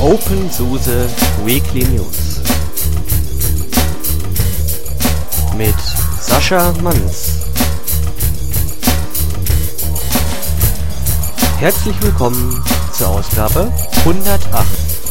OpenSUSE Weekly News mit Sascha Manns. Herzlich willkommen zur Ausgabe 108.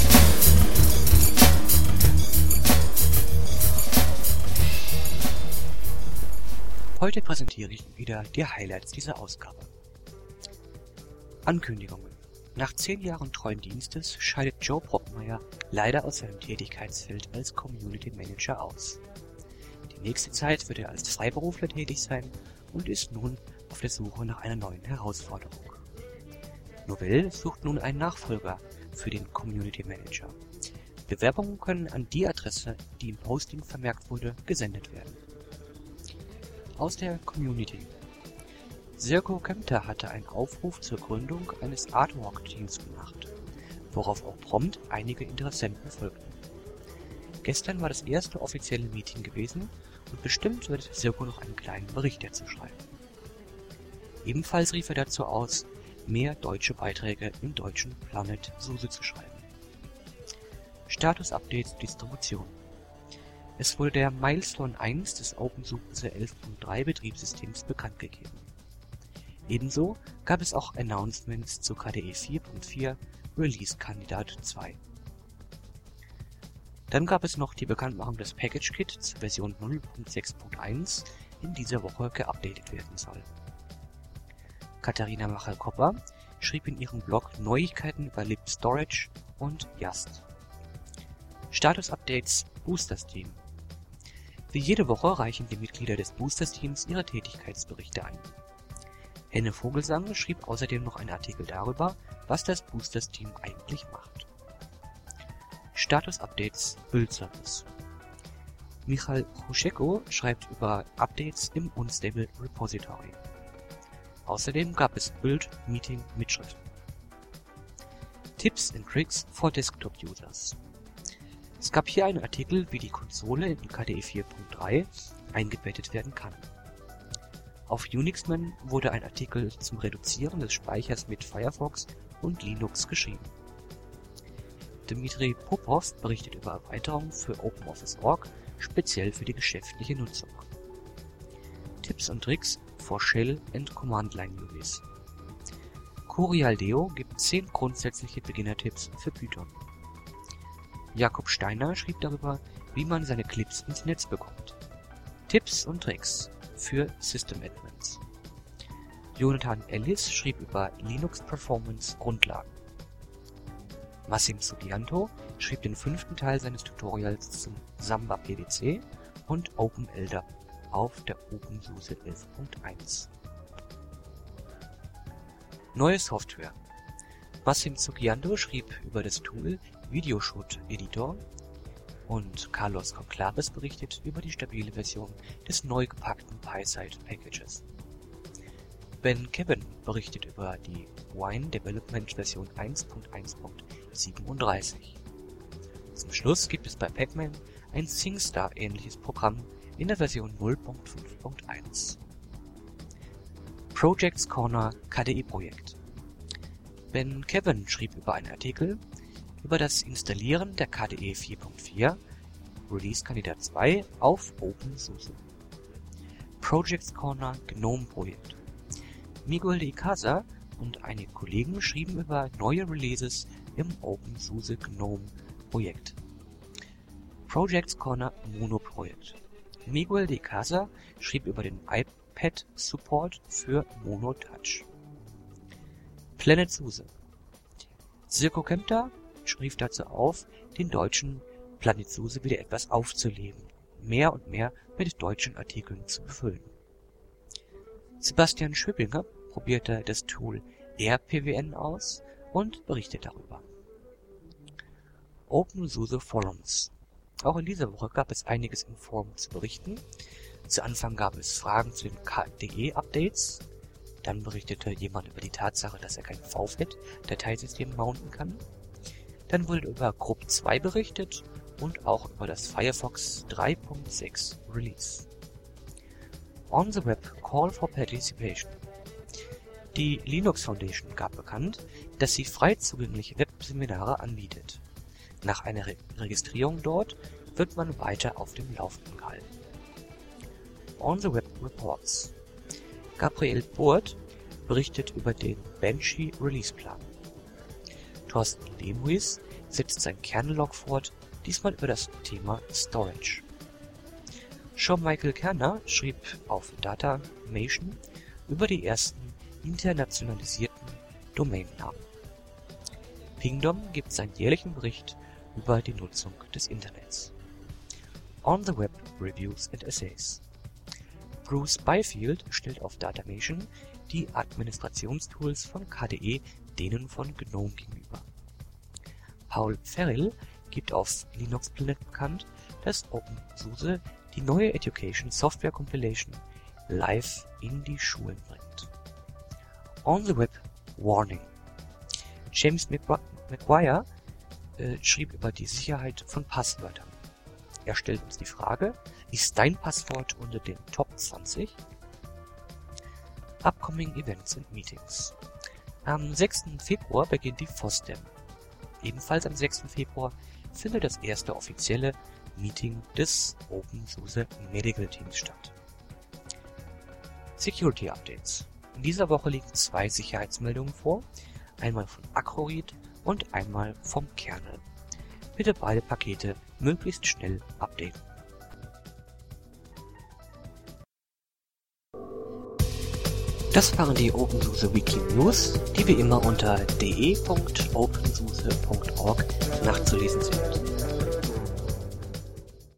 Heute präsentiere ich wieder die Highlights dieser Ausgabe. Ankündigungen. Nach 10 Jahren treuen Dienstes scheidet Joe Brockmeier leider aus seinem Tätigkeitsfeld als Community Manager aus. Die nächste Zeit wird er als Freiberufler tätig sein und ist nun auf der Suche nach einer neuen Herausforderung. Novell sucht nun einen Nachfolger für den Community Manager. Bewerbungen können an die Adresse, die im Posting vermerkt wurde, gesendet werden. Aus der Community. Sirko Kempter hatte einen Aufruf zur Gründung eines Artwalk-Teams gemacht, worauf auch prompt einige Interessenten folgten. Gestern war das erste offizielle Meeting gewesen und bestimmt wird Sirko noch einen kleinen Bericht dazu schreiben. Ebenfalls rief er dazu aus, mehr deutsche Beiträge im deutschen Planet SUSE zu schreiben. Status-Updates Distribution. Es wurde der Milestone 1 des OpenSUSE 11.3 Betriebssystems bekannt gegeben. Ebenso gab es auch Announcements zu KDE 4.4 Release-Kandidat 2. Dann gab es noch die Bekanntmachung des Package Kit zur Version 0.6.1 in dieser Woche geupdatet werden soll. Katharina Machal-Kopper schrieb in ihrem Blog Neuigkeiten über Lib Storage und Yast. Status-Updates Boosters-Team. Wie jede Woche reichen die Mitglieder des Boosters-Teams ihre Tätigkeitsberichte ein. Henne Vogelsang schrieb außerdem noch einen Artikel darüber, was das Boosters-Team eigentlich macht. Status-Updates Build-Service. Michal Hruscheko schreibt über Updates im Unstable Repository. Außerdem gab es Build-Meeting-Mitschriften. Tipps and Tricks for Desktop-Users. Es gab hier einen Artikel, wie die Konsole in KDE 4.3 eingebettet werden kann. Auf Unixman wurde ein Artikel zum Reduzieren des Speichers mit Firefox und Linux geschrieben. Dmitri Popov berichtet über Erweiterungen für OpenOffice.org, speziell für die geschäftliche Nutzung. Tipps und Tricks for Shell and Command Line Movies. Curialdeo gibt 10 grundsätzliche Beginner-Tipps für Python. Jakob Steiner schrieb darüber, wie man seine Clips ins Netz bekommt. Tipps und Tricks für System Admins. Jonathan Ellis schrieb über Linux Performance Grundlagen. Massim Subianto schrieb den 5. Teil seines Tutorials zum Samba PDC und OpenLDAP auf der OpenSUSE 11.1. Neue Software. Massim Subianto schrieb über das Tool Videoshoot Editor und Carlos Conclaves berichtet über die stabile Version des neu gepackten PySide Packages. Ben Kevin berichtet über die Wine Development Version 1.1.37. Zum Schluss gibt es bei Pacman ein SingStar-ähnliches Programm in der Version 0.5.1. Projects Corner KDE-Projekt. Ben Kevin schrieb über einen Artikel über das Installieren der KDE 4.4 Release-Kandidat 2 auf OpenSUSE. Projects Corner GNOME Projekt. Miguel de Icaza und einige Kollegen schrieben über neue Releases im OpenSUSE GNOME Projekt. Projects Corner Mono Projekt. Miguel de Icaza schrieb über den iPad Support für Mono Touch. Planet SUSE. Sirko Kempter schrieb dazu auf, den deutschen Planet SUSE wieder etwas aufzuleben, mehr und mehr mit deutschen Artikeln zu befüllen. Sebastian Schöppinger probierte das Tool RPWN aus und berichtet darüber. OpenSUSE Forums. Auch in dieser Woche gab es einiges im Forum zu berichten. Zu Anfang gab es Fragen zu den KDE-Updates. Dann berichtete jemand über die Tatsache, dass er kein VFET-Dateisystem mounten kann. Dann wurde über Group 2 berichtet und auch über das Firefox 3.6 Release. On the Web Call for Participation. Die Linux Foundation gab bekannt, dass sie frei zugängliche Webseminare anbietet. Nach einer Registrierung dort wird man weiter auf dem Laufenden gehalten. On the Web Reports. Gabriel Burt berichtet über den Banshee Release-Plan. Thorsten Lemuis setzt sein Kernel-Log fort, diesmal über das Thema Storage. Jean-Michel Kerner schrieb auf Datamation über die ersten internationalisierten Domainnamen. Pingdom gibt seinen jährlichen Bericht über die Nutzung des Internets. On the Web Reviews and Essays. Bruce Byfield stellt auf Datamation die Administrationstools von KDE denen von GNOME gegenüber. Paul Ferrill gibt auf Linux Planet bekannt, dass OpenSUSE die neue Education Software Compilation live in die Schulen bringt. On the Web Warning. James McGuire schrieb über die Sicherheit von Passwörtern. Er stellt uns die Frage, ist dein Passwort unter den Top 20? Upcoming Events and Meetings. Am 6. Februar beginnt die FOSDEM. Ebenfalls am 6. Februar findet das erste offizielle Meeting des OpenSUSE Medical Teams statt. Security Updates. In dieser Woche liegen 2 Sicherheitsmeldungen vor, einmal von Acroread und einmal vom Kernel. Bitte beide Pakete möglichst schnell updaten. Das waren die OpenSUSE Weekly News, die wie immer unter de.opensuse.org nachzulesen sind.